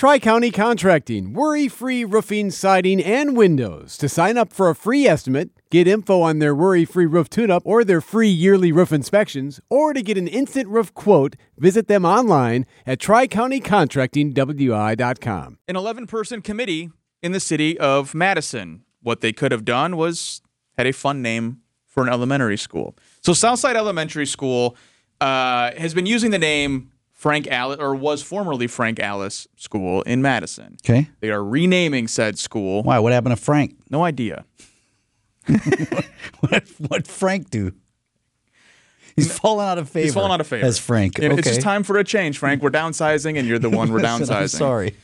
Tri-County Contracting, worry-free roofing, siding, and windows. To sign up for a free estimate, get info on their worry-free roof tune-up or their free yearly roof inspections, or to get an instant roof quote, visit them online at tricountycontractingwi.com. An 11-person committee in the city of Madison. What they could have done was had a fun name for an elementary school. So Southside Elementary School has been using the name Frank Alice, or was formerly Frank Alice School in Madison. Okay. They are renaming said school. Why? What happened to Frank? No idea. What Frank do? He's fallen out of favor. He's fallen out of favor. As Frank. And okay. It's just time for a change, Frank. We're downsizing, and you're the one we're Listen, downsizing. I'm sorry.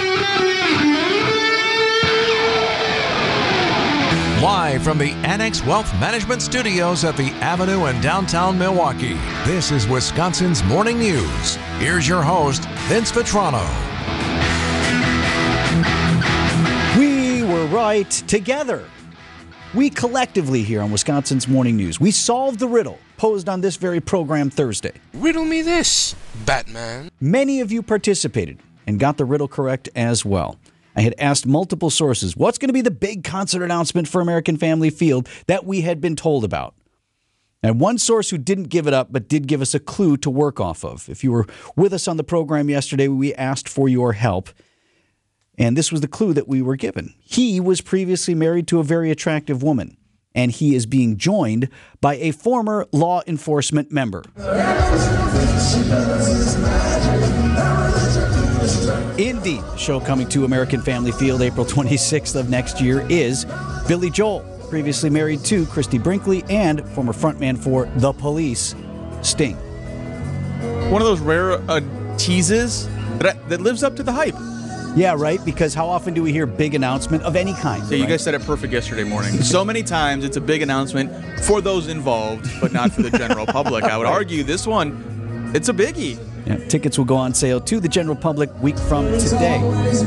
Live from the Annex Wealth Management Studios at the Avenue in downtown Milwaukee, this is Wisconsin's Morning News. Here's your host, Vince Vitrano. We were right together. We collectively here on Wisconsin's Morning News, we solved the riddle posed on this very program Thursday. Riddle me this, Batman. Many of you participated and got the riddle correct as well. I had asked multiple sources, what's going to be the big concert announcement for American Family Field that we had been told about? And one source who didn't give it up but did give us a clue to work off of. If you were with us on the program yesterday, we asked for your help. And this was the clue that we were given. He was previously married to a very attractive woman, and he is being joined by a former law enforcement member. Indeed, the show coming to American Family Field April 26th of next year is Billy Joel, previously married to Christy Brinkley and former frontman for The Police, Sting. One of those rare teases that lives up to the hype. Yeah, right, because how often do we hear big announcement of any kind? Yeah, you guys said it perfect yesterday morning. So many times it's a big announcement for those involved, but not for the general public. I would argue this one, it's a biggie. Yeah, tickets will go on sale to the general public week from today.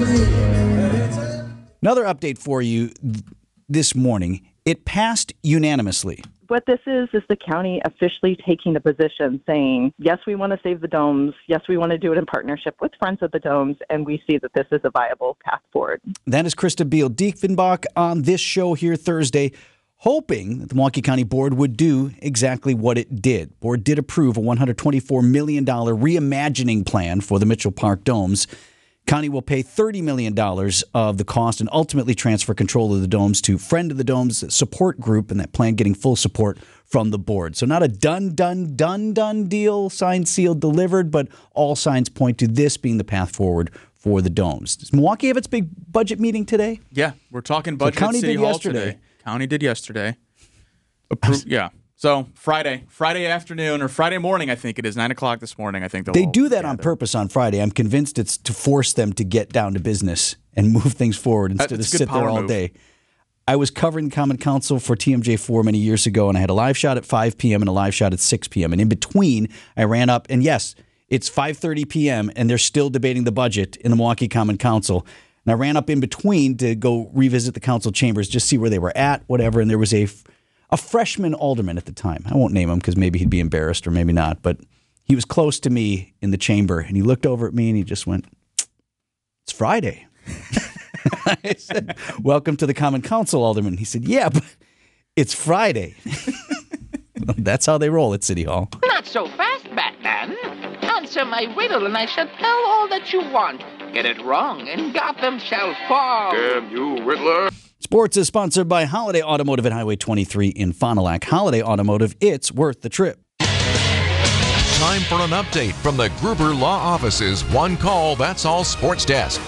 Another update for you this morning. It passed unanimously. What this is the county officially taking a position saying, yes, we want to save the domes. Yes, we want to do it in partnership with Friends of the Domes, and we see that this is a viable path forward. That is Krista Beal-Diefenbach on this show here Thursday, hoping that the Milwaukee County Board would do exactly what it did. Board did approve a $124 million reimagining plan for the Mitchell Park domes. County will pay $30 million of the cost and ultimately transfer control of the domes to Friend of the Domes support group, and that plan getting full support from the board. So not a done deal, signed, sealed, delivered, but all signs point to this being the path forward for the domes. Does Milwaukee have its big budget meeting today? Yeah, we're talking budget at City Hall today. County did yesterday. Yeah. So Friday afternoon or Friday morning, I think it is 9 o'clock this morning. I think they do that on purpose on Friday. I'm convinced it's to force them to get down to business and move things forward instead of sit there all day. I was covering Common Council for TMJ4 many years ago, and I had a live shot at 5 p.m. and a live shot at 6 p.m. And in between, I ran up, and yes, it's 5:30 p.m. and they're still debating the budget in the Milwaukee Common Council. And I ran up in between to go revisit the council chambers, just see where they were at, whatever. And there was a freshman alderman at the time. I won't name him because maybe he'd be embarrassed or maybe not, but he was close to me in the chamber, and he looked over at me and he just went, "It's Friday." I said, "Welcome to the Common Council, Alderman." He said, "Yeah, but it's Friday." That's how they roll at City Hall. Not so fast, Batman. Answer my riddle and I shall tell all that you want. Get it wrong and Gotham shall fall. Damn you, Riddler. Sports is sponsored by Holiday Automotive at Highway 23 in Fond du Lac. Holiday Automotive, it's worth the trip. Time for an update from the Gruber Law Office's One Call, That's All Sports Desk.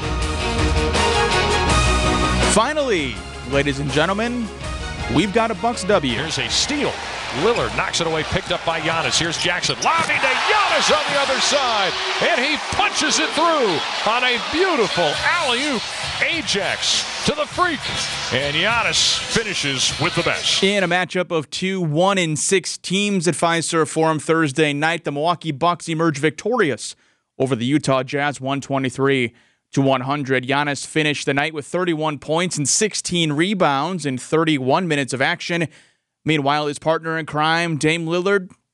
Finally, ladies and gentlemen, we've got a Bucks W. Here's a steal. Lillard knocks it away, picked up by Giannis. Here's Jackson, lobbing to Giannis on the other side, and he punches it through on a beautiful alley-oop. Ajax to the freak, and Giannis finishes with the best. In a matchup of two 1-6 teams at Fiserv Forum Thursday night, the Milwaukee Bucks emerged victorious over the Utah Jazz 123-100. Giannis finished the night with 31 points and 16 rebounds in 31 minutes of action. Meanwhile, his partner in crime, Dame Lillard,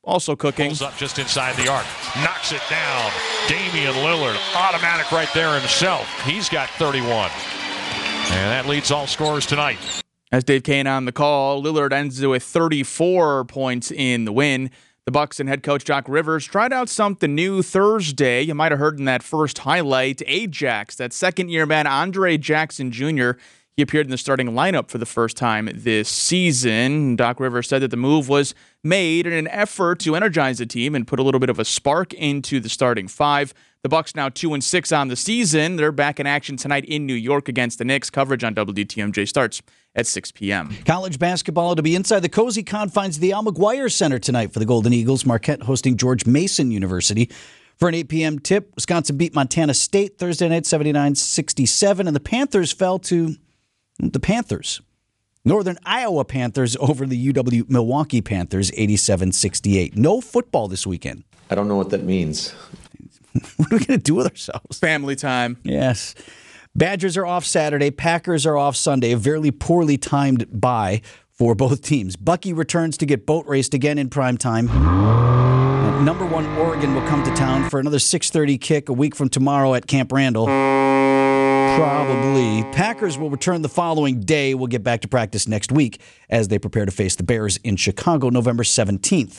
also cooking. Pulls up just inside the arc. Knocks it down. Damian Lillard, automatic right there himself. He's got 31. And that leads all scorers tonight. As Dave Kane on the call, Lillard ends with 34 points in the win. The Bucks and head coach Doc Rivers tried out something new Thursday. You might have heard in that first highlight, Ajax, that second-year man, Andre Jackson Jr., he appeared in the starting lineup for the first time this season. Doc Rivers said that the move was made in an effort to energize the team and put a little bit of a spark into the starting five. The Bucks now 2-6 on the season. They're back in action tonight in New York against the Knicks. Coverage on WTMJ starts at 6 p.m. College basketball to be inside the cozy confines of the Al McGuire Center tonight for the Golden Eagles. Marquette hosting George Mason University. For an 8 p.m. tip, Wisconsin beat Montana State Thursday night 79-67, and the Panthers fell to the Panthers. Northern Iowa Panthers over the UW Milwaukee Panthers 87-68. No football this weekend. I don't know what that means. What are we going to do with ourselves? Family time. Yes. Badgers are off Saturday. Packers are off Sunday. A very poorly timed bye for both teams. Bucky returns to get boat raced again in prime time. And number 1 Oregon will come to town for another 6:30 kick a week from tomorrow at Camp Randall. Probably. Packers will return the following day. We'll get back to practice next week as they prepare to face the Bears in Chicago November 17th.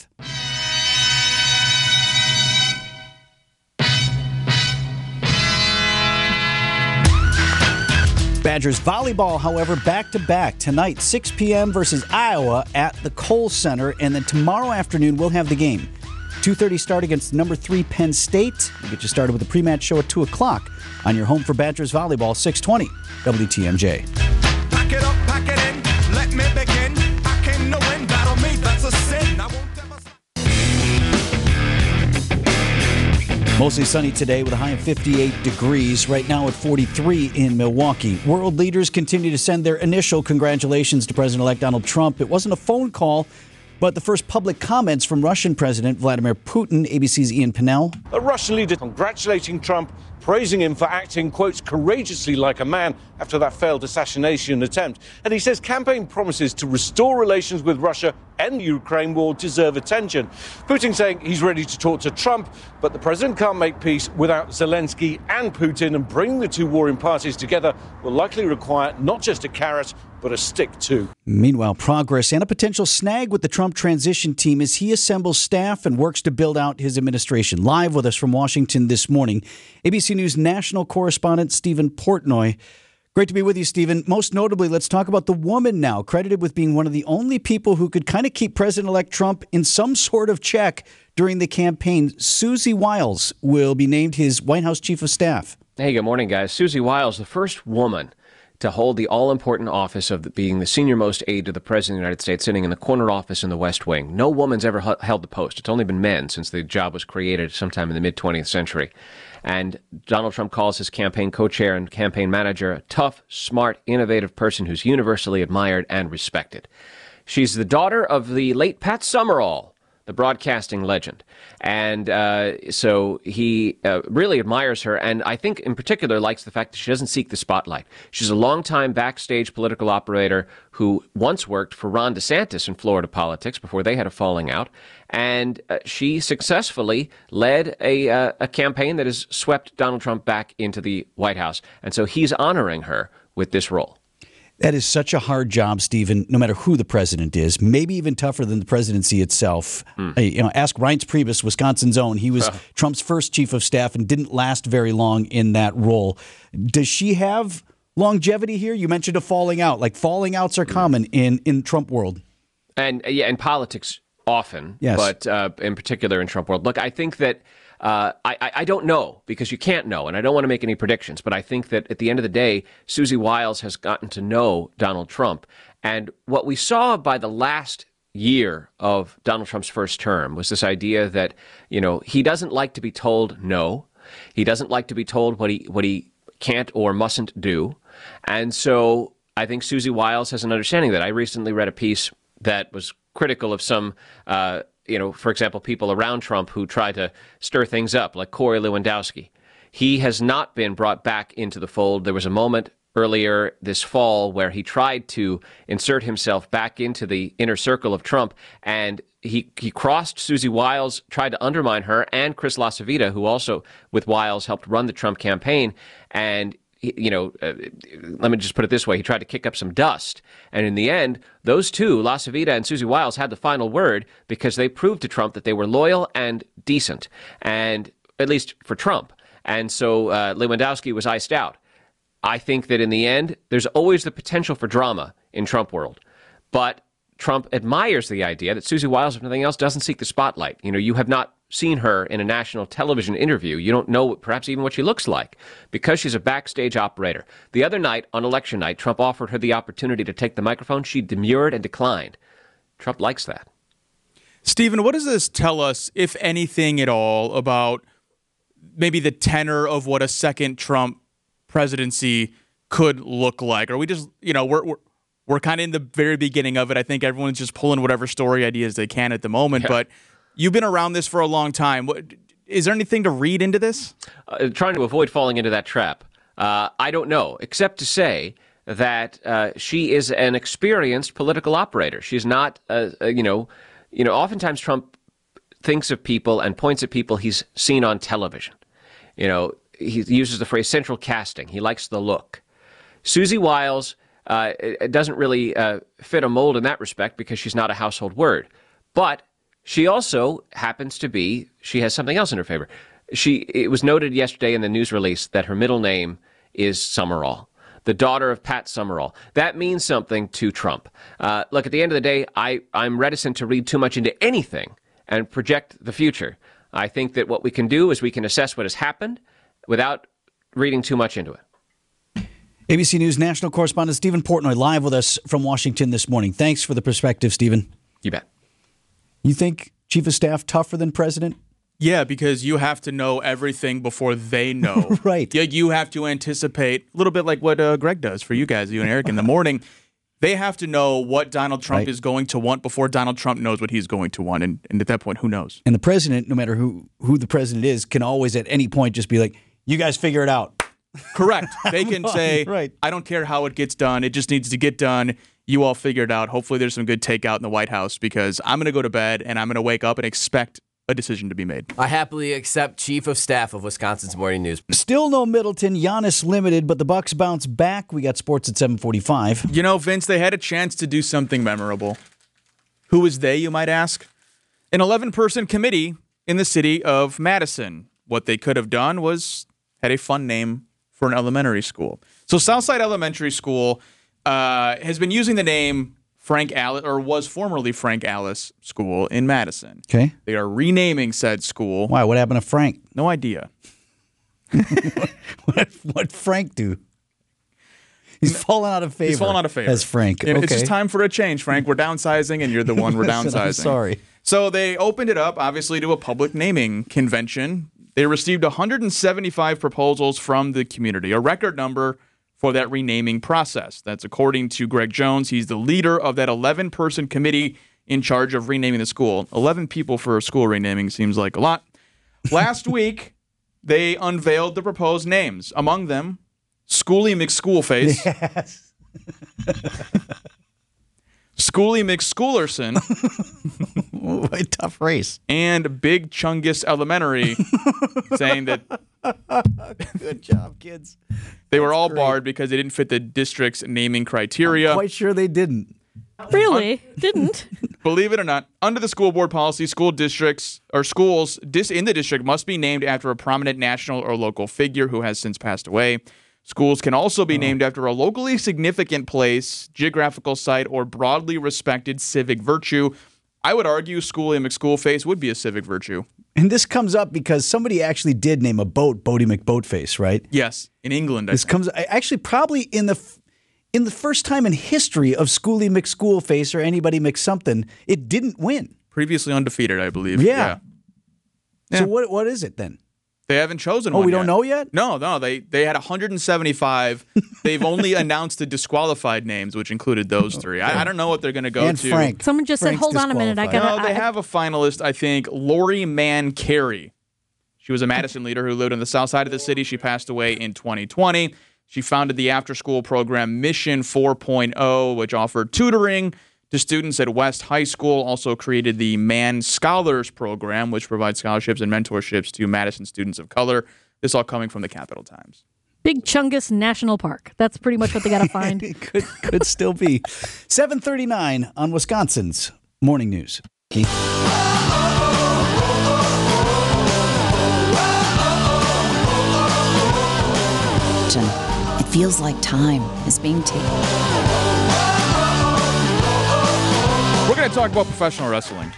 Badgers volleyball, however, back-to-back. Tonight, 6 p.m. versus Iowa at the Kohl Center. And then tomorrow afternoon, we'll have the game. 2:30 start against number 3 Penn State. We'll get you started with the pre-match show at 2 o'clock on your home for Badgers volleyball, 620 WTMJ. Pack it up, pack it in, let me begin. I came to win, battle me, that's a sin. I won't ever... Mostly sunny today with a high of 58 degrees. Right now at 43 in Milwaukee. World leaders continue to send their initial congratulations to President-elect Donald Trump. It wasn't a phone call, but the first public comments from Russian President Vladimir Putin. ABC's Ian Pinnell. A Russian leader congratulating Trump, praising him for acting, quotes, courageously like a man after that failed assassination attempt. And he says campaign promises to restore relations with Russia and the Ukraine war deserve attention. Putin saying he's ready to talk to Trump, but the president can't make peace without Zelensky and Putin, and bringing the two warring parties together will likely require not just a carrot, but a stick too. Meanwhile, progress and a potential snag with the Trump transition team as he assembles staff and works to build out his administration. Live with us from Washington this morning, ABC News national correspondent Stephen Portnoy. Great to be with you, Stephen. Most notably, let's talk about the woman now, credited with being one of the only people who could kind of keep President-elect Trump in some sort of check during the campaign. Susie Wiles will be named his White House chief of staff. Hey, good morning, guys. Susie Wiles, the first woman to hold the all-important office of being the senior-most aide to the President of the United States, sitting in the corner office in the West Wing. No woman's ever held the post. It's only been men since the job was created sometime in the mid-20th century. And Donald Trump calls his campaign co-chair and campaign manager a tough, smart, innovative person who's universally admired and respected. She's the daughter of the late Pat Summerall, the broadcasting legend. And so he really admires her, and I think in particular likes the fact that she doesn't seek the spotlight. She's a longtime backstage political operator who once worked for Ron DeSantis in Florida politics before they had a falling out, and she successfully led a campaign that has swept Donald Trump back into the White House. And so he's honoring her with this role. That is such a hard job, Stephen, no matter who the president is, maybe even tougher than the presidency itself. Ask Reince Priebus, Wisconsin's own. He was Trump's first chief of staff and didn't last very long in that role. Does she have longevity here? You mentioned a falling out. Like, falling outs are common in Trump world. And yeah, in politics often, yes. But in particular in Trump world. Look, I think that I don't know, because you can't know, and I don't want to make any predictions, but I think that at the end of the day, Susie Wiles has gotten to know Donald Trump. And what we saw by the last year of Donald Trump's first term was this idea that, he doesn't like to be told no. He doesn't like to be told what he can't or mustn't do. And so I think Susie Wiles has an understanding that. I recently read a piece that was critical of some for example, people around Trump who try to stir things up, like Corey Lewandowski. He has not been brought back into the fold. There was a moment earlier this fall where he tried to insert himself back into the inner circle of Trump, and he crossed Susie Wiles, tried to undermine her, and Chris LaCivita, who also, with Wiles, helped run the Trump campaign. And, let me just put it this way. He tried to kick up some dust. And in the end, those two, LaCivita and Susie Wiles, had the final word because they proved to Trump that they were loyal and decent, and at least for Trump. And so Lewandowski was iced out. I think that in the end, there's always the potential for drama in Trump world. But Trump admires the idea that Susie Wiles, if nothing else, doesn't seek the spotlight. You have not seen her in a national television interview. You don't know perhaps even what she looks like because she's a backstage operator. The other night, on election night, Trump offered her the opportunity to take the microphone. She demurred and declined. Trump likes that. Stephen, what does this tell us, if anything at all, about maybe the tenor of what a second Trump presidency could look like? Are we just, we're kind of in the very beginning of it. I think everyone's just pulling whatever story ideas they can at the moment. Yeah. But you've been around this for a long time. Is there anything to read into this? Trying to avoid falling into that trap. I don't know, except to say that she is an experienced political operator. She's not, oftentimes Trump thinks of people and points at people he's seen on television. He uses the phrase central casting. He likes the look. Susie Wiles it doesn't really fit a mold in that respect because she's not a household word. But she also happens to be, she has something else in her favor. It was noted yesterday in the news release that her middle name is Summerall, the daughter of Pat Summerall. That means something to Trump. Look, at the end of the day, I'm reticent to read too much into anything and project the future. I think that what we can do is we can assess what has happened without reading too much into it. ABC News national correspondent Stephen Portnoy live with us from Washington this morning. Thanks for the perspective, Stephen. You bet. You think Chief of Staff tougher than President? Yeah, because you have to know everything before they know. Right. You have to anticipate a little bit like what Greg does for you guys, you and Eric, in the morning. They have to know what Donald Trump is going to want before Donald Trump knows what he's going to want. And at that point, who knows? And the president, no matter who the president is, can always at any point just be like, you guys figure it out. Correct. They can say, right. I don't care how it gets done. It just needs to get done. You all figure it out. Hopefully there's some good takeout in the White House because I'm going to go to bed and I'm going to wake up and expect a decision to be made. I happily accept Chief of Staff of Wisconsin's Morning News. Still no Middleton. Giannis limited, but the Bucks bounce back. We got sports at 7:45. Vince, they had a chance to do something memorable. Who is they, you might ask? An 11-person committee in the city of Madison. What they could have done was had a fun name for an elementary school. So Southside Elementary School has been using the name Frank Alice, or was formerly Frank Alice School in Madison. Okay. They are renaming said school. Why? What happened to Frank? No idea. What Frank do? He's fallen out of favor. He's fallen out of favor. As Frank. Okay. It's just time for a change, Frank. We're downsizing, and you're the one we're downsizing. I'm sorry. So they opened it up, obviously, to a public naming convention. They received 175 proposals from the community, a record number for that renaming process. That's according to Greg Jones. He's the leader of that 11-person committee in charge of renaming the school. 11 people for a school renaming seems like a lot. Last week, they unveiled the proposed names. Among them, Schoolie McSchoolface. Yes. Schoolie McSchoolerson. A tough race. And Big Chungus Elementary, saying that good job, kids. They were all barred because they didn't fit the district's naming criteria. I'm quite sure they didn't. Really? Didn't? Believe it or not, under the school board policy, school districts or schools in the district must be named after a prominent national or local figure who has since passed away. Schools can also be named after a locally significant place, geographical site, or broadly respected civic virtue. I would argue Schoolie McSchoolface would be a civic virtue. And this comes up because somebody actually did name a boat Bodie McBoatface, right? Yes, in England. This comes actually probably in the first time in history of Schoolie McSchoolface or anybody McSomething, it didn't win. Previously undefeated, I believe. Yeah. So what is it then? They haven't chosen one yet. Oh, we don't know yet? No. They had 175. They've only announced the disqualified names, which included those three. I don't know what they're going to go and to. Frank. Someone just said, hold on a minute. They have a finalist, I think, Lori Mann Carey. She was a Madison leader who lived on the south side of the city. She passed away in 2020. She founded the after-school program Mission 4.0, which offered tutoring to students at West High School. Also created the Man Scholars program, which provides scholarships and mentorships to Madison students of color. This all coming from the Capital Times. Big Chungus National Park. That's pretty much what they got to find. It could still be. 7:39 on Wisconsin's Morning News. It feels like time is being taken. We're going to talk about professional wrestling.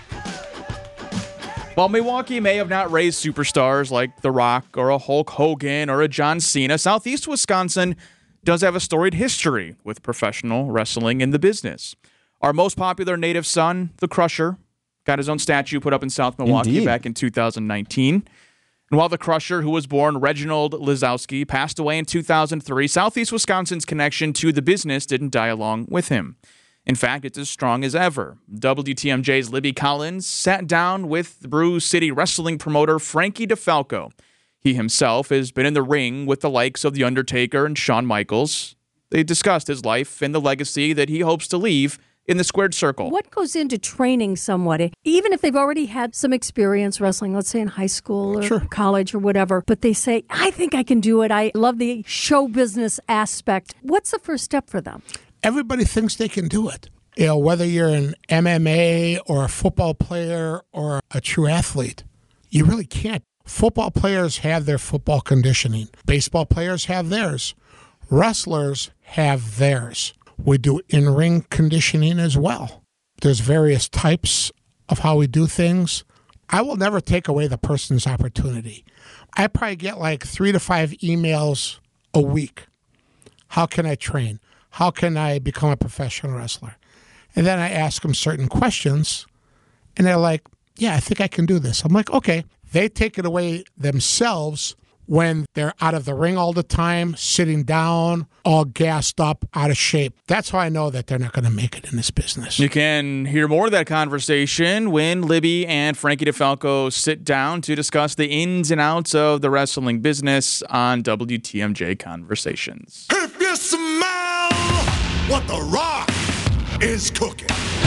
While Milwaukee may have not raised superstars like The Rock or a Hulk Hogan or a John Cena, Southeast Wisconsin does have a storied history with professional wrestling in the business. Our most popular native son, The Crusher, got his own statue put up in South Milwaukee back in 2019. And while The Crusher, who was born Reginald Lizowski, passed away in 2003, Southeast Wisconsin's connection to the business didn't die along with him. In fact, it's as strong as ever. WTMJ's Libby Collins sat down with the Brew City wrestling promoter Frankie DeFalco. He himself has been in the ring with the likes of The Undertaker and Shawn Michaels. They discussed his life and the legacy that he hopes to leave in the squared circle. What goes into training somebody, even if they've already had some experience wrestling, let's say in high school or college or whatever, but they say, I think I can do it. I love the show business aspect. What's the first step for them? Everybody thinks they can do it. You know, whether you're an MMA or a football player or a true athlete, you really can't. Football players have their football conditioning. Baseball players have theirs. Wrestlers have theirs. We do in-ring conditioning as well. There's various types of how we do things. I will never take away the person's opportunity. I probably get like 3 to 5 emails a week. How can I train? How can I become a professional wrestler? And then I ask them certain questions, and they're like, yeah, I think I can do this. I'm like, okay. They take it away themselves when they're out of the ring all the time, sitting down, all gassed up, out of shape. That's how I know that they're not going to make it in this business. You can hear more of that conversation when Libby and Frankie DeFalco sit down to discuss the ins and outs of the wrestling business on WTMJ Conversations. If you smell what The Rock is cooking.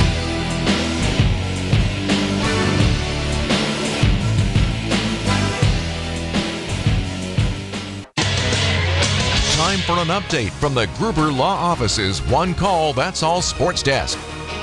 Time for an update from the Gruber Law Office's One Call, That's All Sports Desk.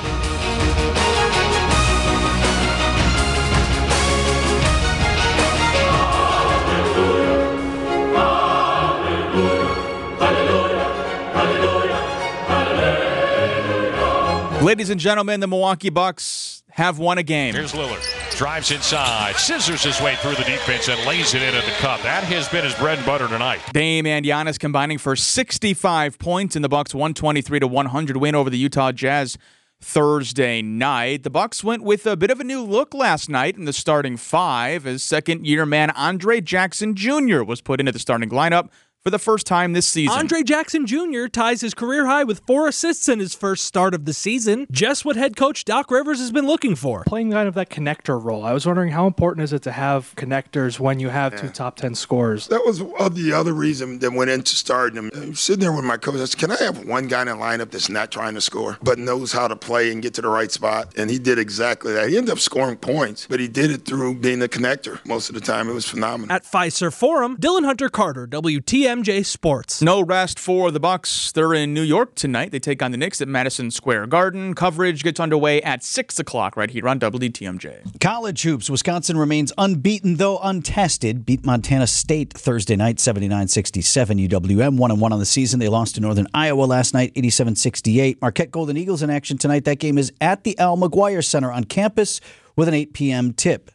Ladies and gentlemen, the Milwaukee Bucks have won a game. Here's Lillard. Drives inside, scissors his way through the defense, and lays it into the cup. That has been his bread and butter tonight. Dame and Giannis combining for 65 points in the Bucks' 123-100 win over the Utah Jazz Thursday night. The Bucks went with a bit of a new look last night in the starting five as second-year man Andre Jackson Jr. was put into the starting lineup for the first time this season. Andre Jackson Jr. ties his career high with 4 assists in his first start of the season. Just what head coach Doc Rivers has been looking for. Playing kind of that connector role. I was wondering how important is it to have connectors when you have 2 top 10 scorers? That was the other reason that went into starting him. I'm sitting there with my coach. I said, can I have one guy in the lineup that's not trying to score, but knows how to play and get to the right spot? And he did exactly that. He ended up scoring points, but he did it through being a connector. Most of the time, it was phenomenal. At Fiserv Forum, Dylan Hunter Carter, WTMJ Sports. No rest for the Bucks. They're in New York tonight. They take on the Knicks at Madison Square Garden. Coverage gets underway at 6 o'clock right here on WTMJ. College hoops. Wisconsin remains unbeaten, though untested. Beat Montana State Thursday night, 79-67. UWM 1-1 on the season. They lost to Northern Iowa last night, 87-68. Marquette Golden Eagles in action tonight. That game is at the Al McGuire Center on campus with an 8 p.m. tip.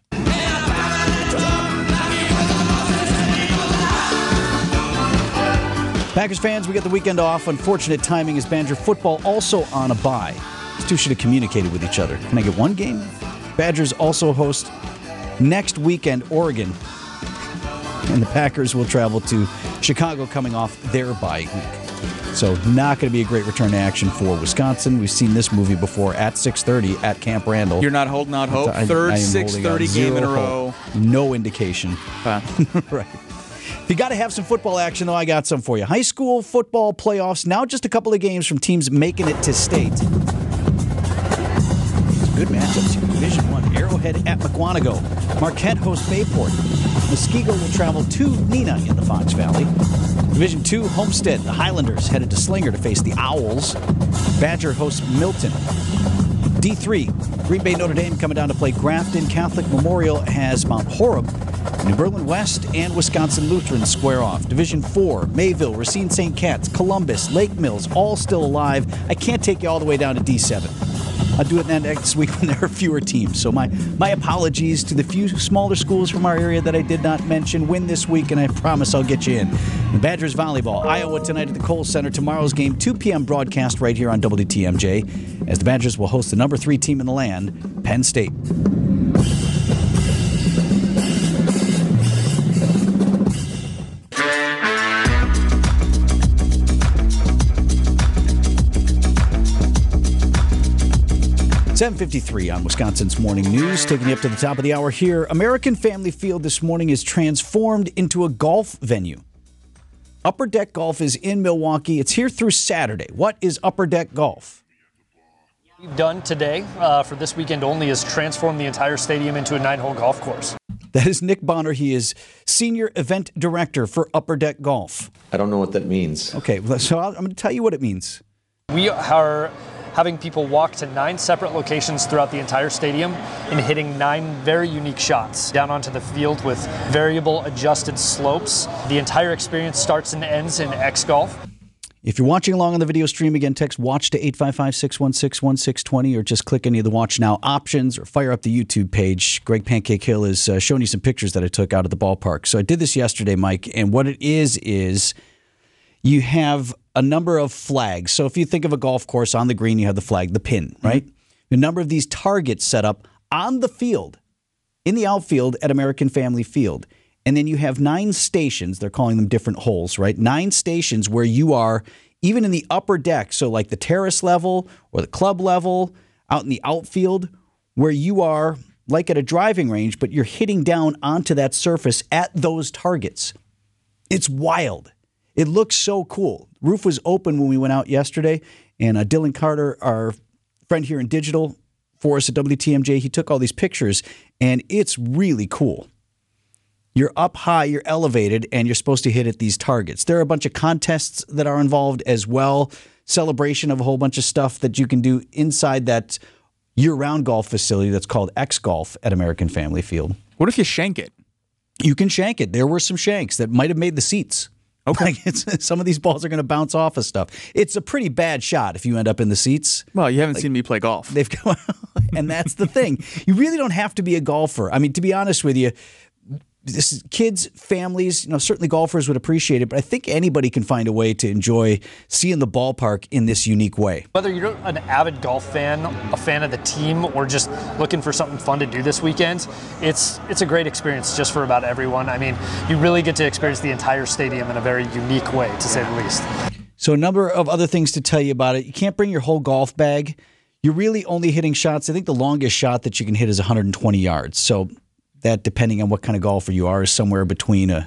Packers fans, we got the weekend off. Unfortunate timing as Badger football also on a bye. These two should have communicated with each other. Can I get one game? Badgers also host next weekend Oregon. And the Packers will travel to Chicago coming off their bye week. So not going to be a great return to action for Wisconsin. We've seen this movie before at 6:30 at Camp Randall. You're not holding out hope? Third 6:30 game in a row. No indication. Huh. Right. If you got to have some football action, though, I got some for you. High school football playoffs, now just a couple of games from teams making it to state. Good matchups here. Division 1, Arrowhead at McWanago. Marquette hosts Bayport. Muskego will travel to Neenah in the Fox Valley. Division 2, Homestead. The Highlanders headed to Slinger to face the Owls. Badger hosts Milton. D3, Green Bay Notre Dame coming down to play Grafton. Catholic Memorial has Mount Horeb. New Berlin West and Wisconsin Lutheran square off. Division 4, Mayville, Racine St. Cat's, Columbus, Lake Mills, all still alive. I can't take you all the way down to D7. I'll do it next week when there are fewer teams. So my apologies to the few smaller schools from our area that I did not mention. Win this week, and I promise I'll get you in. The Badgers volleyball, Iowa tonight at the Kohl Center. Tomorrow's game, 2 p.m. broadcast right here on WTMJ, as the Badgers will host the number 3 team in the land, Penn State. .753 on Wisconsin's Morning News, taking you up to the top of the hour here. American Family Field this morning is transformed into a golf venue. Upper Deck Golf is in Milwaukee. It's here through Saturday. What is Upper Deck Golf? What we've done today for this weekend only is transform the entire stadium into a 9-hole golf course. That is Nick Bonner. He is Senior Event Director for Upper Deck Golf. I don't know what that means. Okay, so I'm going to tell you what it means. We are having people walk to 9 separate locations throughout the entire stadium and hitting 9 very unique shots down onto the field with variable adjusted slopes. The entire experience starts and ends in X Golf. If you're watching along on the video stream, again, text WATCH to 855-616-1620 or just click any of the Watch Now options or fire up the YouTube page. Greg Pancake Hill is showing you some pictures that I took out at the ballpark. So I did this yesterday, Mike, and what it is you have a number of flags. So if you think of a golf course, on the green you have the flag, the pin, right? Mm-hmm. A number of these targets set up on the field, in the outfield at American Family Field. And then you have 9 stations, they're calling them different holes, right? 9 stations where you are, even in the upper deck, so like the terrace level or the club level, out in the outfield, where you are like at a driving range, but you're hitting down onto that surface at those targets. It's wild. It looks so cool. Roof was open when we went out yesterday, and Dylan Carter, our friend here in digital for us at WTMJ, he took all these pictures, and it's really cool. You're up high, you're elevated, and you're supposed to hit at these targets. There are a bunch of contests that are involved as well, celebration of a whole bunch of stuff that you can do inside that year-round golf facility that's called X Golf at American Family Field. What if you shank it? You can shank it. There were some shanks that might have made the seats. Okay. Some of these balls are going to bounce off of stuff. It's a pretty bad shot if you end up in the seats. Well, you haven't seen me play golf. And that's the thing. You really don't have to be a golfer. I mean, to be honest with you, this is kids, families, certainly golfers would appreciate it, but I think anybody can find a way to enjoy seeing the ballpark in this unique way. Whether you're an avid golf fan, a fan of the team, or just looking for something fun to do this weekend, it's a great experience just for about everyone. I mean, you really get to experience the entire stadium in a very unique way, to say the least. So a number of other things to tell you about it. You can't bring your whole golf bag. You're really only hitting shots. I think the longest shot that you can hit is 120 yards. So that, depending on what kind of golfer you are, is somewhere between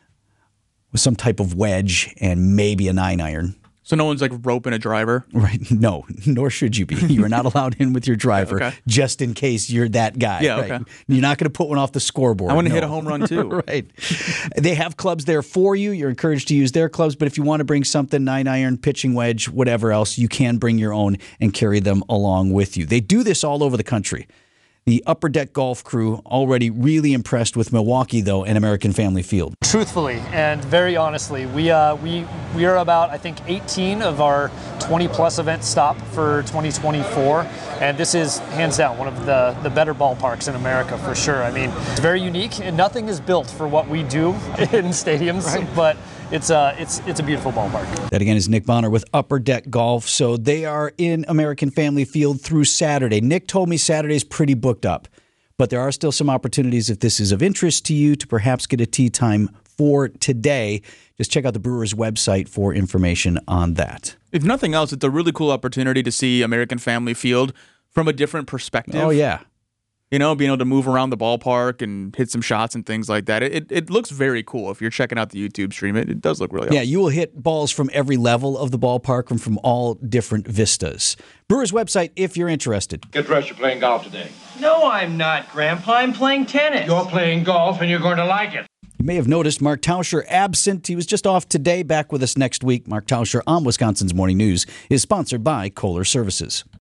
some type of wedge and maybe a 9-iron. So no one's like roping a driver? Right. No, nor should you be. You are not allowed in with your driver just in case you're that guy. Yeah, right? okay. You're not going to put one off the scoreboard. I want to hit a home run too. Right. They have clubs there for you. You're encouraged to use their clubs, but if you want to bring something, 9-iron, pitching wedge, whatever else, you can bring your own and carry them along with you. They do this all over the country. The Upper Deck Golf crew already really impressed with Milwaukee, though, and American Family Field. Truthfully and very honestly, we are about, I think, 18 of our 20-plus events stop for 2024, and this is, hands down, one of the better ballparks in America, for sure. I mean, it's very unique, and nothing is built for what we do in stadiums, right. But it's a beautiful ballpark. That, again, is Nick Bonner with Upper Deck Golf. So they are in American Family Field through Saturday. Nick told me Saturday's pretty booked up, but there are still some opportunities if this is of interest to you to perhaps get a tee time for today. Just check out the Brewers website for information on that. If nothing else, it's a really cool opportunity to see American Family Field from a different perspective. Oh, yeah. being able to move around the ballpark and hit some shots and things like that. It looks very cool. If you're checking out the YouTube stream, it does look really awesome. Yeah, you will hit balls from every level of the ballpark and from all different vistas. Brewers website if you're interested. Get dressed, you're playing golf today. No, I'm not, Grandpa. I'm playing tennis. You're playing golf and you're going to like it. You may have noticed Mark Tauscher absent. He was just off today, back with us next week. Mark Tauscher on Wisconsin's Morning News is sponsored by Kohler Services.